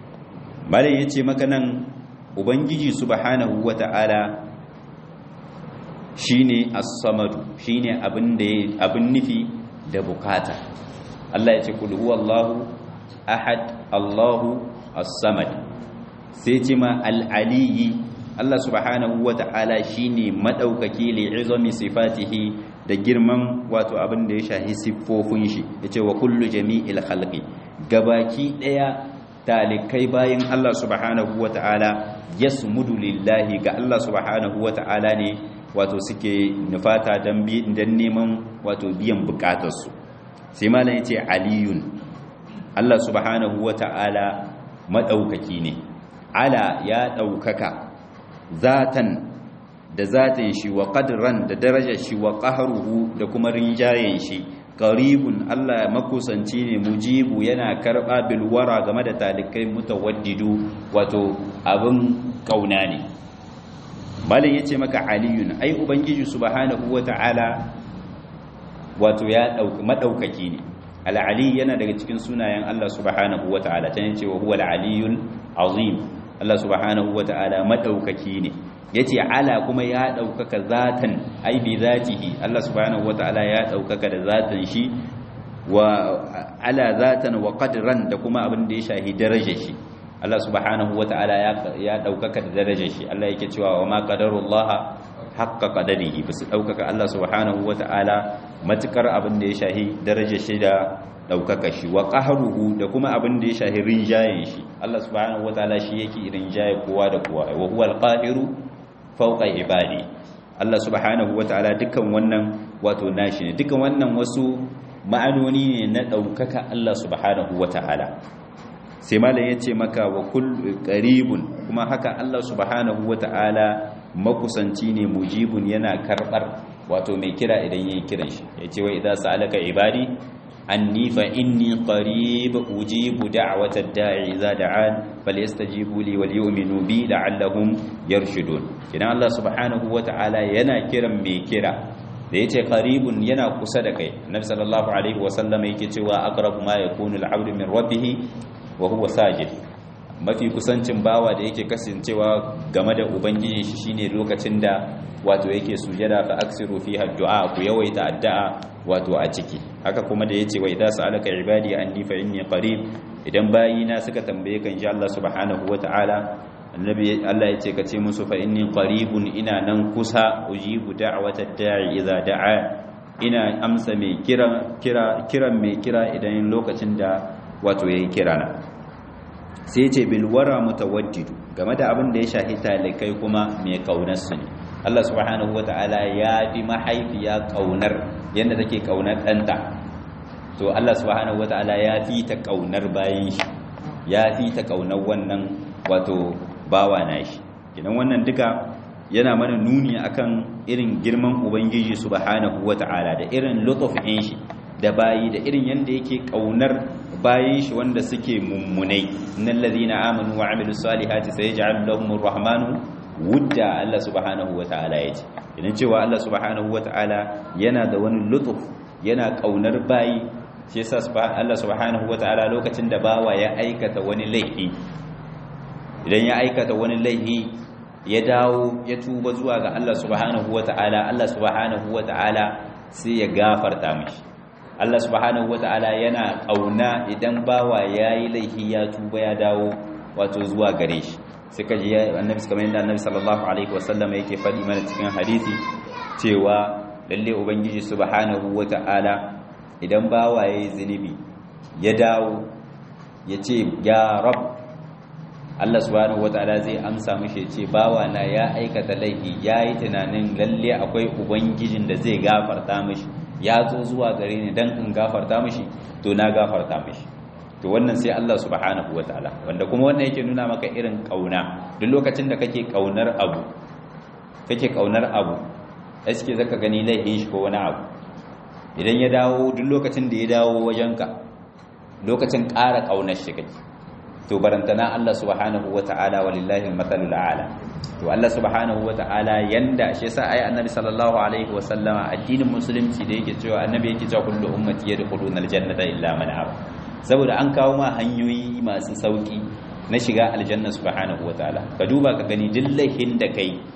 bare yace maka nan ubangiji subhanahu wata'ala shine as-samadu shine abin nufi da bukata Allah ya ce kul huwallahu ahad Allahu as-samad sai ce ma al-aliyyi Allah subhanahu wata'ala shine madaukaki li izami sifatihi da girman wato abin da ya shahi siffofin shi yace wa kullu jami'il khalqi gabaki daya talikai bayin Allah subhanahu wata'ala yasmudu lillahi ga Allah subhanahu wata'ala ne wato suke nufata dan neman wato biyan bukatarsu sai malam yace aliyun Allah subhanahu wata'ala madaukaki ne ala ya daukaka zatan da zatin shi wa qadran da darajar shi wa qahruhu da kuma rinjayen shi qaribun Allah makusanci ne mujibu yana karba bil wara game da talikai mutawaddidu wato abin kauna ne malin yace maka aliyun ai ubangiji subhanahu wataala wato ya madaukaki ne al-ali yana daga cikin sunayen Allah subhanahu wataala tan yace wa huwa al-aliyul azim Allah subhanahu wataala madaukaki ne yace ala kuma ya daukaka zatan ai bi zatihi Allah subhanahu wataala ya daukaka da zatan shi wa ala zatan wa qadran da kuma abin da ya shahi darajar shi Allah subhanahu wataala ya daukaka da darajar shi Allah yake cewa wa ma qadarullah haqqa qadarihi bisu daukaka Allah subhanahu wataala matukar abin da ya shahi darajar shi da daukaka shi wa qahruhu da kuma abin da ya shahi rinjayen shi Allah subhanahu wataala shi yake rinjaye kowa da kowa wa huwal qahiru fawqa ibadi Allah subhanahu wata'ala dukkan wannan wato nashi ne, dukkan wannan wasu ma'anoni ne na daukaka Allah subhanahu wata'ala. sai malam yace maka wa kullu qaribun, kuma haka Allah subhanahu wata'ala makusanci ne, mujibun yana karbar wato mai kira idan yayi kiran shi. Yace wa idza sa'alaka ibadi anni fa inni qarib ujibu da'watad da'i idza da'an falyastajibu li wal yu'minu bi la'allahum yarshudun. Idan Allah subhanahu wata'ala yana kiran mai kira da yace qaribun, yana kusa da kai. Annabi sallallahu alaihi wasallam yake cewa aqrabu ma yakunu al-'abdu min rabbih wa huwa sajid. Mafi kusancin bawa da yake kasancewa game da ubangiji shi shine lokacin da wato yake sujada, fa aksiru fiha du'a, ku yawaita addu'a wato a ciki. Haka kuma da yace wa idza sa'alaka ibadi anni fa inni qarib, idan bayina suka tambaye kan insha Allah subhanahu wata'ala, annabi Allah yace ka ce musu fa inni qaribun, ina nan kusa, ujibu da'watad da'i idza da'a, ina amsa mai kiran mai kira idan lokacin da wato yayi kirana. Sai ce bilwara mutawaddidu, game da abin da ya shahi talikai kuma mai kaunar su ne. Allah subhanahu wata'ala ya fi mahaifiya kaunar yadda take kaunar ɗanta, to Allah subhanahu wata'ala ya fi ta kaunar bayan shi, ya fi ta kaunar wannan wato bawa na shi. Idan wannan duka yana mana nuni akan irin girman ubangiji subhanahu wata'ala da irin lutufin shi da bayi, da irin yanda yake kaunar bayin shi wanda suke mummunai. Innal ladhina amanu wa amilus salihati sayaj'alu lahumur rahmanu wudda, Allah subhanahu wata'ala yace. Idan cewa Allah subhanahu wata'ala yana da wani lutuf, yana kaunar bayi, shi yasa Allah subhanahu wata'ala lokacin da bawa ya aikata wani laifi, idan ya aikata wani laifi ya dawo ya tuba zuwa ga Allah subhanahu wata'ala, Allah subhanahu wata'ala sai ya gafarta mishi. Allah subhanahu wata'ala yana kauna idan bawa yayi laifi ya tuba ya dawo wato zuwa gare shi. Sai kaji annabi kamar yadda annabi sallallahu alaihi wasallam yake faɗi mana cikin hadisi cewa lalle ubangiji subhanahu wata'ala idan bawa yayi zinubi ya dawo ya ce ya rab, Allah subhanahu wata'ala zai amsa mishi ya ce bawa na ya aikata laifi, yayi tunanin lalle akwai ubangijin da zai gafarta mishi, ya zo zuwa gare ni dan in gafarta mishi, to na gafarta mishi. To wannan sai Allah subhanahu wataala, wanda kuma wannan yake nuna maka irin kauna. Duk lokacin da kake kaunar abu aske zaka gani laifin shi ko wani abu, idan ya dawo, duk lokacin da ya dawo wajenka, lokacin ƙara kaunar shi kake. To barantana Allah subhanahu wataala, walillahi al-mathalul a'la. To Allah subhanahu wata'ala yanda shi yasa ayi annabi sallallahu alaihi wasallama addinin musulunci da yake cewa annabi yake cewa kullu ummati yadkhuluna aljannata illa man aba, saboda an kawo ma hanyoyi masu sauki na shiga aljanna subhanahu wata'ala. Ka duba ka gani dillahin da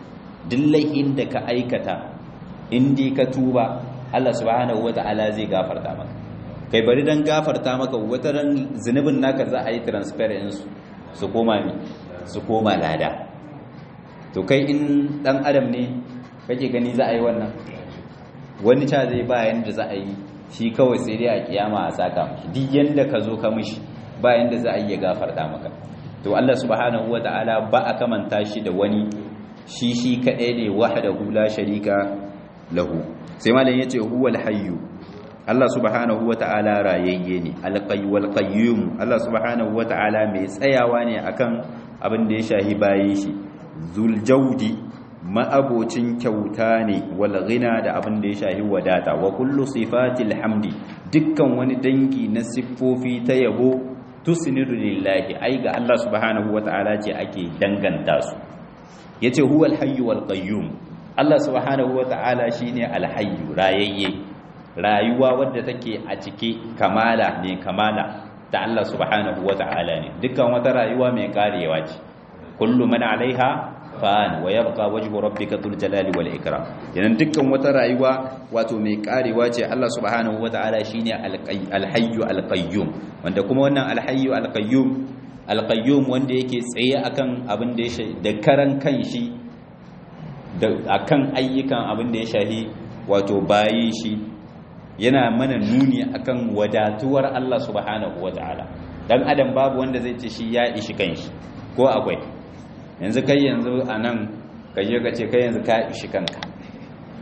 ka aikata, indi ka tuba, Allah subhanahu wata'ala zai gafarta maka. Kai bari dan gafarta maka, wata ran zunubin naka za a yi transference su koma lada. To kai in dan adam ne kake gani za a yi wannan, wani ta zai ba yanda za a yi, shi kawai sai dai a kiyama a saka mishi, duk yanda ka zo ka mishi ba yanda za a yi ya gafarta maka. To Allah subhanahu wata'ala ba a kamanta shi da wani, shi kadai ne wahdahu la sharika lahu. Sai malam yace huwal hayyu, Allah subhanahu wata'ala rayayye ne, al qayyum, Allah subhanahu wata'ala mai tsayawa ne akan abin da ya shahi bayin shi, zuljaudi ma'abocin kyauta ne, wal ghina da abin da ya shahi wadata, wa kullu sifatil hamdi, dukkan wani dangi na siffofi ta yabo tusnidu lillahi, ai ga Allah subhanahu wata'ala ce ake danganta su. Yace huwal hayyu wal qayyum, Allah subhanahu wata'ala shine al hayyu, rayayye, rayuwa wadda take a cike kamala ne, kamala ta Allah subhanahu wata'ala ne. Dukkan wata rayuwa mai karewa ce, kullu man alaiha fan wa yabqa wajhu rabbika dhul jalali wal ikram. Yanan dukkan wata rayuwa wato mai karewa ce. Allah subhanahu wataala shine al-hayyu al-qayyum, wanda kuma wannan al-hayyu al-qayyum wanda yake tsaye akan abin da ya da karan kanshi, da akan ayyukan abin da ya shahi wato bayin shi, yana mana nuni akan wadatuwar Allah subhanahu wataala. Dan adam babu wanda zai ce shi ya ishi kanshi, ko akwai? Yanzu kai yanzu a nan kaje ka ce kai yanzu ka ishi kanka,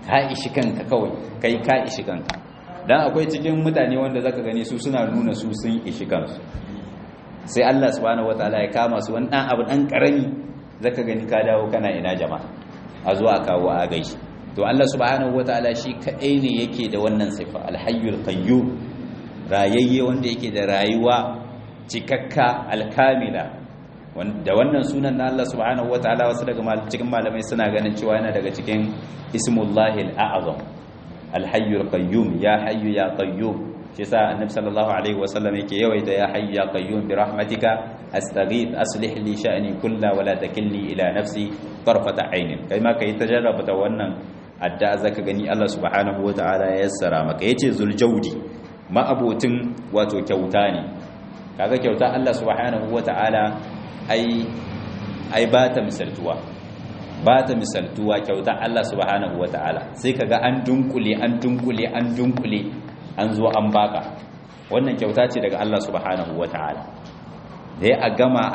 ka ishi kanka kawai kai ka ishi kanka dan akwai cikin mutane wanda zaka gani su suna nuna su sun ishi kansu sai Allah subhanahu wataala ya kama su wani dan abu dan karami zaka gani ka dawo kana ina jama'a a zo a kawo a gaishe to Allah subhanahu wataala shi kadai ne yake da wannan sifa alhayyul qayyum rayayye wanda yake da rayuwa cikakka alkamila da wannan sunan na Allah subhanahu wataala wasu daga cikin malamai suna ganin cewa yana daga cikin ismullahi al-a'zam alhayyul qayyum ya hayyu ya qayyum shi yasa annabi sallallahu alaihi wasallam yake yawaita ya hayyu ya qayyum bi rahmatika astaghith aslih li sha'ni kullu wa la takilni ila nafsi tarfata aynin kai ma kai tajarraba ta wannan adda zaka gani Allah subhanahu wataala ya yassara maka yace zuljawdi ma'abotin wato kyauta ne kaga kyauta Allah subhanahu wataala ai ba ta misaltuwa kyauta Allah subhanahu wataala sai kaga an dunkule an zo an baka wannan kyauta ce daga Allah subhanahu wataala dai a gama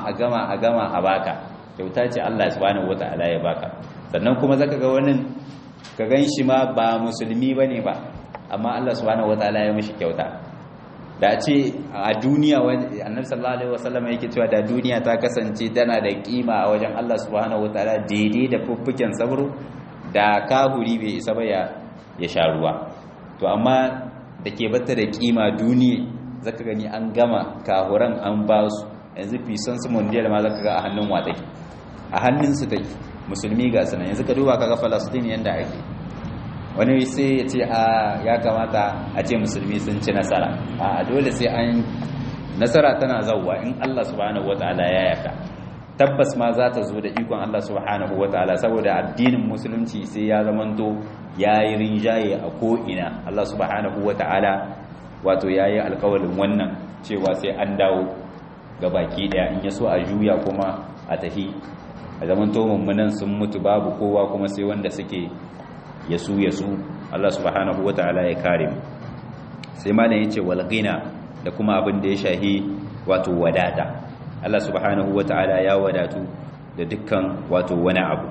a baka kyauta ce Allah subhanahu wataala ya baka sannan kuma zaka ga wannan ka ganshi ma ba musulmi bane ba amma Allah subhanahu wataala ya mishi kyauta da ce a duniya annabi sallallahu alaihi wasallam yake cewa da duniya ta kasance tana da kima a wajen Allah subhanahu wataala daidai da fuffuken sabro da kahuri bai isa ba ya sha ruwa to amma da ke bata da kima duniya zaka gani an gama kahuran an ba su yanzu fisan su mondial ma zaka ga a hannun wa take a hannun su take musulmi ga sanan yanzu ka duba kaga Palestine yanda ake wani sai ya ce ya kamata a ce musulmi sun ci nasara a dole sai an nasara tana zauwa in Allah subhanahu wataala ya yarda tabbas ma za ta zo da ikon Allah subhanahu wataala saboda addinin musulunci sai ya zamanto yayi rinjaye a ko'ina Allah subhanahu wataala wato yayi alƙawarin wannan cewa sai an dawo ga baki daya in yaso a juya kuma a tafi a zamanto mummunan sun mutu babu kowa kuma sai wanda suke yasu Allah subhanahu wataala ya kare mu sai malam yace wal ghina da kuma abin da ya shahi wato wadata Allah subhanahu wataala ya wadatu da dukkan wato wani abu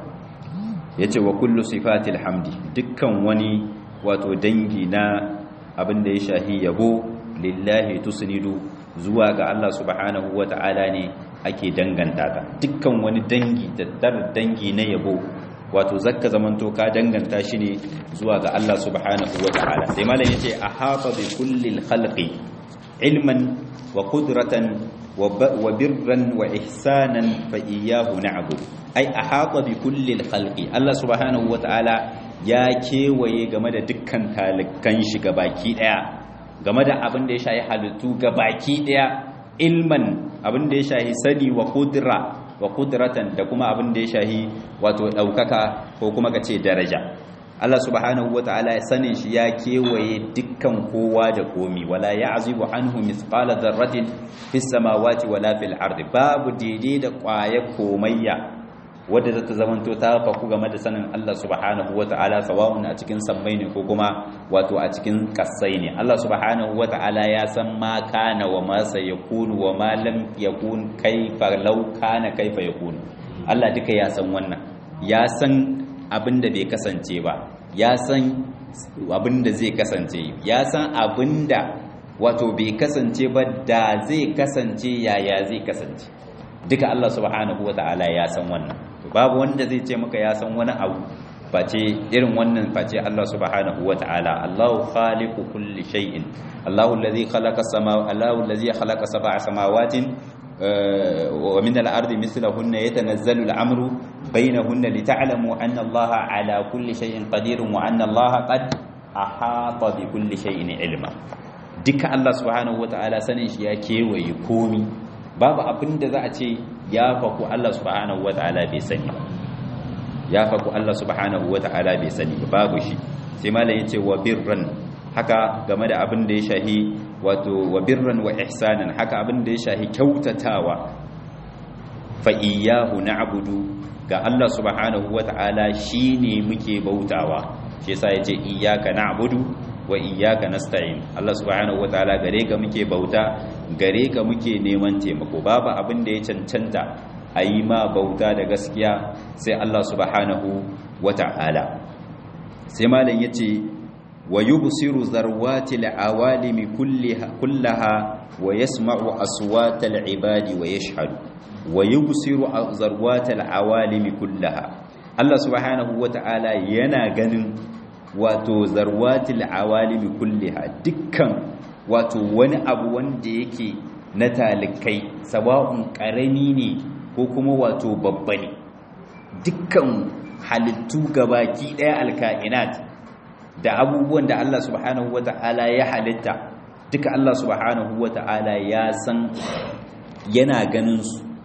yace wa kullu sifatil hamdi dukkan wani wato dangi na abin da ya shahi yabo lillahi tusnidu zuwa ga Allah subhanahu wataala ne ake danganta ta dukkan wani dangi da dangi na yabo wato zakka zamanto ka danganta shi ne zuwa ga Allah subhanahu wataala sai malam yace ahata bi kulli khalqi ilman wa qudratan wa birran wa ihsanan fa iyyahu na'budu ai ahata bi kulli khalqi Allah subhanahu wataala ya kewaye game da dukkan talikan shi gabaki daya game da abin da ya shayi halittu gabaki daya ilman abin da ya shayi sani wa qudratan da kuma abin da ya shahi wato daukaka ko kuma kace daraja Allah subhanahu wataala ya sanin shi ya kewaye dukkan kowa da komi wala ya'zibu anhu mithqala dharratin fis samawati wala fil ardi babu daidai da kwaye komayya wadda zata zamanto ta faku game da sanin Allah subhanahu wataala sawa'un a cikin sammai ne ko kuma wato a cikin kasai ne Allah subhanahu wataala ya san ma kana wa ma sayakunu wa ma lam yakun kaifa law kana kaifa yakunu Allah duka ya san wannan ya san abinda bai kasance ba ya san abinda zai kasance ya san abinda wato bai kasance ba da zai kasance yaya zai kasance duka Allah subhanahu wataala ya san wannan babu wanda zai ce maka ya san wani abu face irin wannan face Allah subhanahu wataala Allahu khaliqu kulli shay'in Allahu allazi khalaqa sab'a samawatin wa min al-ardi mithlahunna yatanazzalu al-amru bainahunna lita'lamu anna Allaha ala kulli shay'in qadirun wa anna Allaha qad ahata bi kulli shay'in ilma duka Allah subhanahu wataala sanin shi ya kewaye komi babu abin da za a ce ya faku Allah subhanahu wata'ala bai sani ba ya faku Allah subhanahu wata'ala bai sani ba babu shi sai malam yace wa birran haka game da abin da ya shahi wato wa birran wa ihsanan haka abin da ya shahi kyautatawa fa iyyahu na'budu ga Allah subhanahu wata'ala shine muke bautawa shi yasa yace iyyaka na'budu wa iyyaka nasta'in Allah subhanahu wataala gare ka muke bauta gare ka muke neman taimako babu abin da ya cancanta ayi ma bauta da gaskiya sai Allah subhanahu wataala sai malam yace wa yubsiru zarwatil awalimi kullaha wa yasma'u aswatal ibadi wa yashhadu wa yubsiru zarwatil awalimi kullaha Allah subhanahu wata'ala yana ganin wato zarwatil awalimi kullaha dukkan wato wani abu wanda yake na talikai sawa'un karami ne ko kuma wato babba ne dukkan halittu gabaki daya alkainat da abubuwan da Allah subhanahu wata'ala ya halitta duka Allah subhanahu wata'ala ya san yana ganin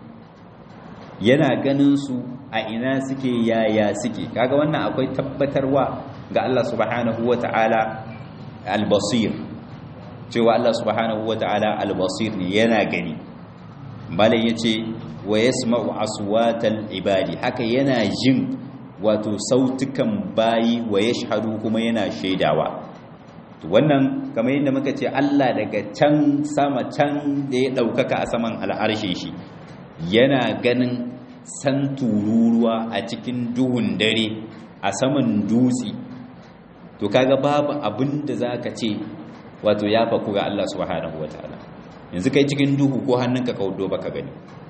su a ina suke yaya suke kaga wannan akwai tabbatarwa ga Allah subhanahu wata'ala al-basir cewa Allah subhanahu wata'ala al-basir ne yana gani malai yace wa yasma'u aswatal ibadi haka yana jin wato sautukan bayi wa yashhadu kuma yana shaidawa to wannan kamar yadda muka ce Allah daga can sama can da ya daukaka a saman al'arshe shi yana ganin santururuwa a cikin duhun dare a saman dutse to kaga babu abin da zaka ce wato ya faku ga Allah subhanahu wataala yanzu kai cikin duhu ko hannunka ka wudo baka gani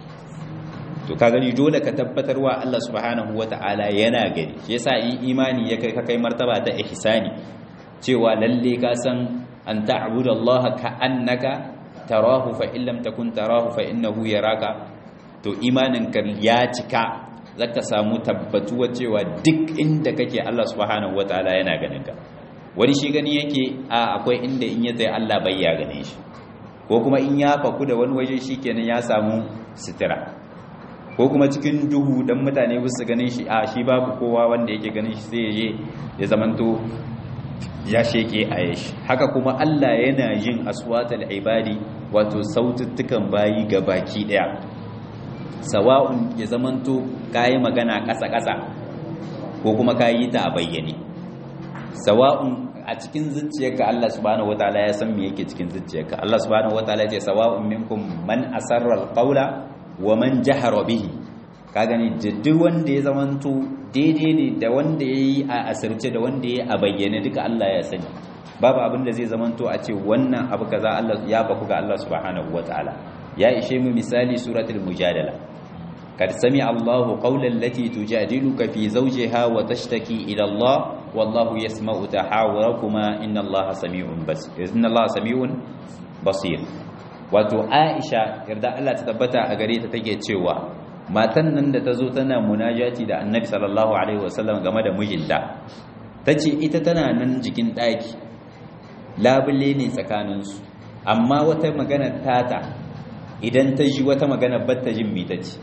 to ka gani dole ka tabbatarwa Allah subhanahu wata'ala yana gani shi yasa imani ya kai martaba ta ihsani cewa lalle ka san an ta'budallaha ka'annaka tarahu fa in lam takun tarahu fa innahu yaraka to imanin ka ya cika zaka samu tabbatuwa cewa duk inda kake Allah subhanahu wata'ala yana ganin ka wani shi gani yake akwai inda in ya tsaye Allah bai ya gane shi ko kuma in ya faku da wani waje shikenan ya samu sitira ko kuma cikin duhu dan mutane ba su ganin shi shi babu kowa wanda yake ganin shi sai yaje ya zamanto ya sheke a yashi haka kuma Allah yana yin aswatal ibadi wato saututtukan bayi ga baki daya sawa'un ya zamanto kai magana kasa ko kuma kai ta a bayyane sawa'un a cikin zuciyarka Allah subhanahu wataala ya san me yake cikin zuciyarka Allah subhanahu wataala ya ce sawa'un minkum man asarra alqawla wa man jahara bihi ka gani duk wanda ya zamanto daidai ne da wanda yayi a asirce da wanda yayi a bayyane duka Allah ya sani babu abin da zai zamanto a ce wannan abu kaza Allah ya baku ga Allah subhanahu wataala ya ishe mu misali suratul mujadala kad sami Allahu qawlan lati tujadiluka fi zawjiha wa tashtaki ila Allah wallahu yasma'u tahawurakuma inna Allaha sami'un basir wato Aisha yarda Allah ta tabbata a gare ta take cewa matan nan da tazo tana munajati da Annabi sallallahu alaihi wasallam game da mijinta tace ita tana nan jikin daki labule ne tsakanin su amma wata magana tata idan ta ji wata magana batta jin mi tace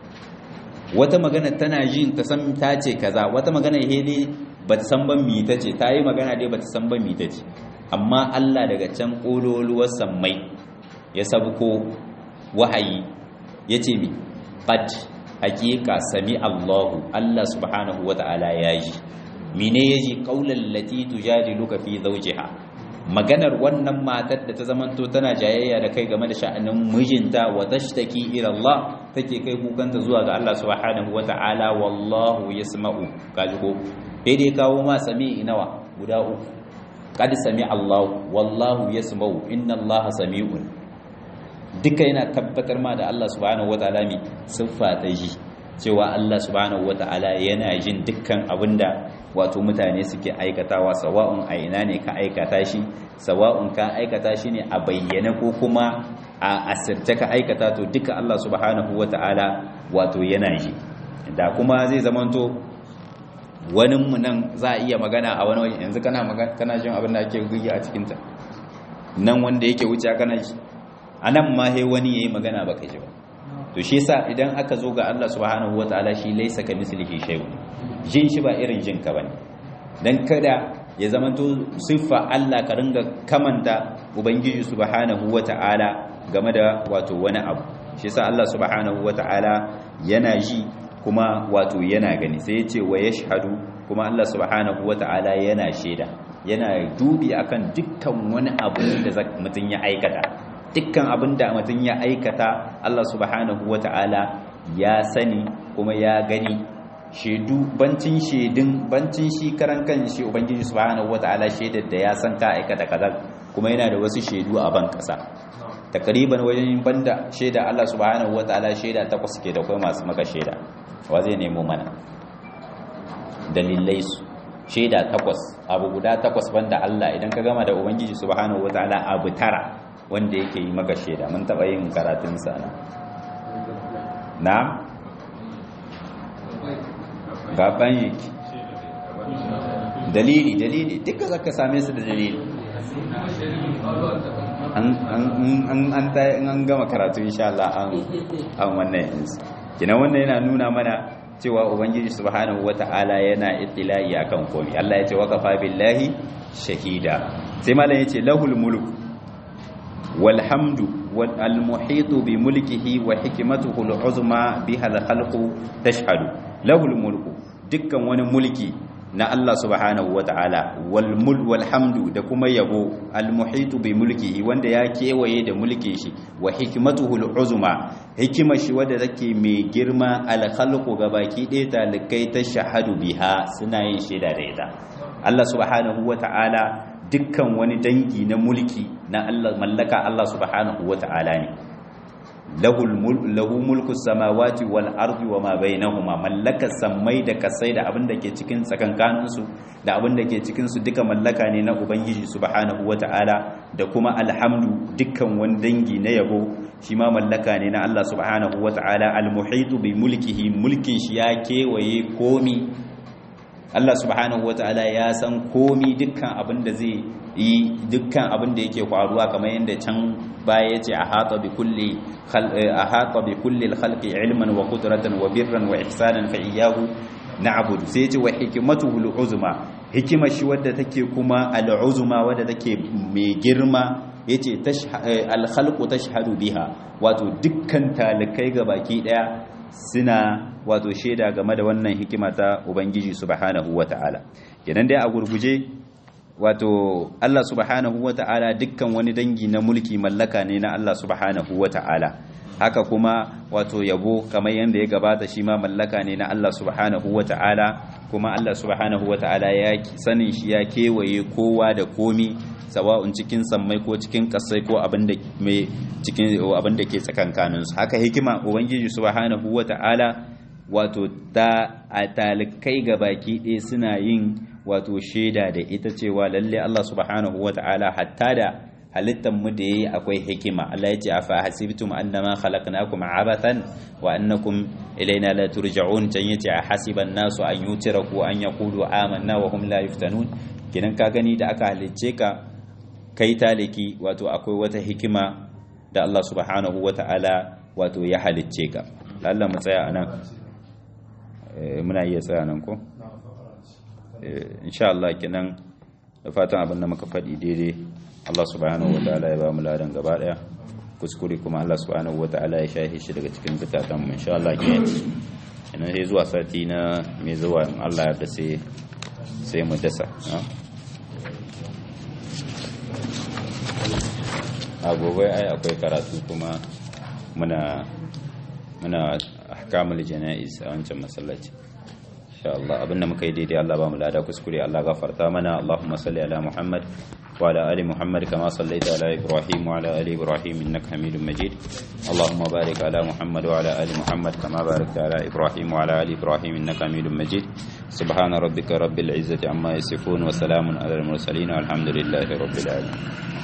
wata magana tana jin ta san ta ce kaza wata magana hede bata san ban mi tace tayi magana dai bata san ban mi tace amma Allah daga can kololuwar sammai ya sabuko wahayi yace mi qad haqiqa sami Allahu Allah subhanahu wataala yaji mine yaji qaulal lati tujadiluka fi zawjiha maganar wannan matar da ta zamanto tana jayayya da kai game da sha'anin mijinta wa tashtaki ila Allah take kai kukanta zuwa ga Allah subhanahu wataala wallahu yasma'u kaji ko dai kawo ma sami inawa guda uku qad sami Allahu wallahu yasma'u inna Allaha sami'un duka yana tabbatar ma da Allah subhanahu wataala mi siffa ta ji cewa Allah subhanahu wataala yana jin dukkan abinda wato mutane suke aikatawa sawa'un a ina ne ka aikata shi sawa'un ka aikata shi ne a bayyane ko kuma a asirce ka aikata to duka Allah subhanahu wataala wato yana ji da kuma zai zamanto wani mu nan za a iya magana a wani yanzu kana jin abin da ake gugi a cikin ta nan wanda yake wuce kana ji anan ma sai wani yayi magana baka ji ba to shi yasa idan aka zo ga Allah subhanahu wataala shi laysa kamislihi shay'un jin shi ba irin jin ka bane dan kada ya zamanto siffa Allah ka ringa kamanta ubangiji subhanahu wataala game da wato wani abu shi yasa Allah subhanahu wataala yana ji kuma wato yana gani sai yace wa yashhadu kuma Allah subhanahu wataala yana shaida yana dubi akan dukkan wani abu da mutun ya aikata dukkan abin da mutum ya aikata Allah subhanahu wata'ala ya sani kuma ya gani shaidu bancin shi karan kan shi ubangiji subhanahu wataala shaidar da ya san ka aikata kaza kuma yana da wasu shaidu a ban kasa takriban wajen banda shaida Allah subhanahu wataala shaida takwas ke da kai masu maka shaida wa zai nemo mana dalilai su shaida takwas abu guda takwas banda Allah idan ka gama da ubangiji subhanahu wataala abu tara wanda yake yi maka shaida mun taba yin karatun sa na gaban yake dalili duka zaka same su da dalili an gama karatu insha Allah an wannan yanzu kina wannan yana nuna mana cewa ubangiji subhanahu wata'ala yana ittila'i akan komai Allah ya ce waqafa billahi shahida sai malam yace lahul mulk wal hamdu wal muhit bi mulkihi wa hikmatuhu al uzma biha al khalqu tashhadu lahul mulku dukkan wani mulki na Allah subhanahu wata'ala wal hamdu da kuma yabo al muhit bi mulkihi wanda ya kewaye da mulkin shi wa hikmatuhu al uzma hikimar shi wadda take mai girma al khalqu gabaki ɗaya talikai ta shahadu biha suna yin shaida da ita Allah subhanahu wata'ala dukkan wani dangi na mulki na Allah mallaka Allah subhanahu wata'ala ne lahu mulku samawati wal ardi wama bainahuma mallaka samai da kasai da abin da ke cikin tsakankanin su da abin da ke cikin su duka mallaka ne na ubangiji subhanahu wataala da kuma alhamdu dukkan wani dangi na yabo shi ma mallaka ne na Allah subhanahu wataala almuhitu bi mulkihi mulkin shi ya kewaye komi Allah subhanahu wataala ya san komi dukkan abin da zai yi dukkan abin da yake faruwa kamar yadda can baya yace ahata bi kulli al-khalqi ilman wa qudratan wa birran wa ihsanan fa iyyahu na'budu sai yace wa hikmatuhu al-uzma hikimar shi wadda take kuma al-uzma wadda take mai girma yace al-khalqu tashhadu biha wato dukkan talikai gabaki daya suna wato shaida game da wannan hikima ta ubangiji subhanahu wata'ala kenan dai a gurguje wato Allah subhanahu wata'ala dukkan wani dangi na mulki mallaka ne na Allah subhanahu wata'ala haka kuma wato yabo kamar yanda ya gabata shi ma mallaka ne na Allah subhanahu wata'ala kuma Allah subhanahu wata'ala ya sanin shi ya kewaye kowa da komi sawa'un cikin sammai ko cikin kasai ko abinda ke tsakankanin su haka hikima ubangiji subhanahu wata'ala wato talikai gabaki ɗaya suna yin wato shaida da ita cewa lalle Allah subhanahu wata'ala hatta da halittar mu da yayi akwai hikima Allah yace afa hasibtum annama khalaqnakum abathan wa annakum ilaina la turja'un can yace hasiban nasu an yutraku an yaqulu amanna wa hum la yuftanun kidan ka gani da aka halicce ka kai taliki wato akwai wata hikima da Allah subhanahu wata'ala wato ya halicce ka Allah mu tsaya anan muna iya tsaya nan ko insha Allah kenan da fatan abin da muka faɗi daidai Allah subhanahu wataala ya ba mu ladan gaba daya kuskure kuma Allah subhanahu wataala ya shahi shi daga cikin zakatan mu insha Allah kenan sai zuwa sati na mai zuwa Allah ya da sai mu dasa a gobe ai akwai karatu kuma muna ahkamul janaiz a wancan masallaci insha Allah abinda muka yi daidai Allah ba mu lada kuskure Allah gafarta mana Allahumma salli ala Muhammad wa ala ali Muhammad kama sallaita ala Ibrahim wa ala ali Ibrahim innaka Hamidum Majid Allahumma barik ala Muhammad wa ala ali Muhammad kama barakta ala Ibrahim wa ala ali Ibrahim innaka Hamidum Majid subhana rabbika rabbil izzati amma yasifun wa salamun ala al mursalin walhamdulillahi rabbil alamin